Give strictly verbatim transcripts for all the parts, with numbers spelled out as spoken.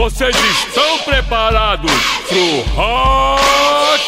Vocês estão preparados pro rock?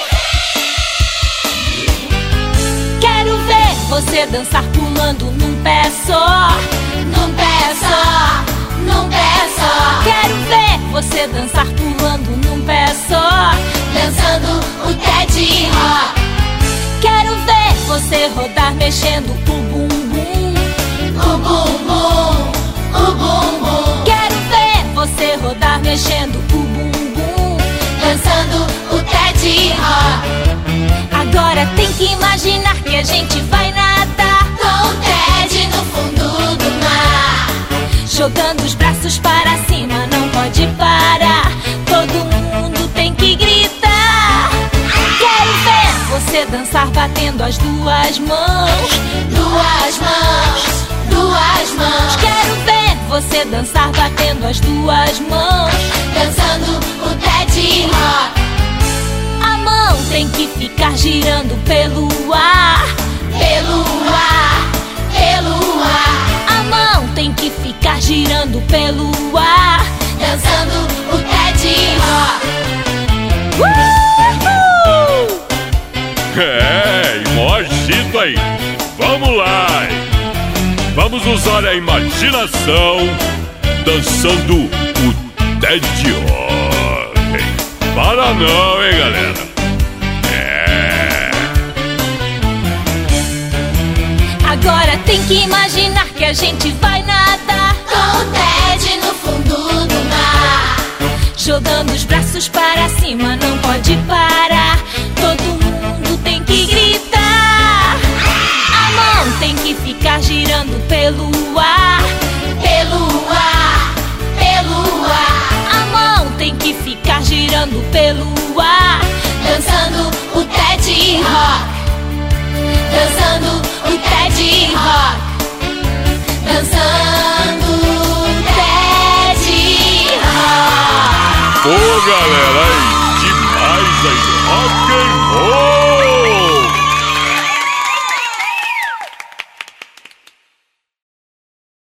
Quero ver você dançar pulando num pé só, num pé só, num pé só. Quero ver você dançar pulando num pé só, dançando o Teddy Rock. Quero ver você rodar mexendo o bumbum, o bumbum, o bumbum. Quero ver você rodar mexendo o bumbum, dançando o Teddy Rock. Agora tem que imaginar que a gente vai nadar com o Ted no fundo do mar, jogando os braços para cima, não pode parar. Todo mundo tem que gritar. Quero ver você dançar batendo as duas mãos, duas mãos, duas mãos. Quero ver você dançar batendo as duas mãos, dançando o Teddy Rock. A mão tem que ficar girando pelo ar, pelo ar, pelo ar. A mão tem que ficar girando pelo ar, dançando o Teddy Rock. Uhul! É, imagina aí. Vamos lá. Vamos usar a imaginação dançando o Teddy Rock. Para não, hein, galera? É. Agora tem que imaginar que a gente vai nadar com o Ted no fundo do mar, jogando os braços para cima, não pode parar. Todo mundo tem que gritar. A mão tem que ficar girando pelo ar, pelo ar, pelo ar. A mão tem que ficar girando pelo ar, dançando o Teddy Rock, dançando o Teddy Rock, dançando o Teddy Rock. Ô, galera, aí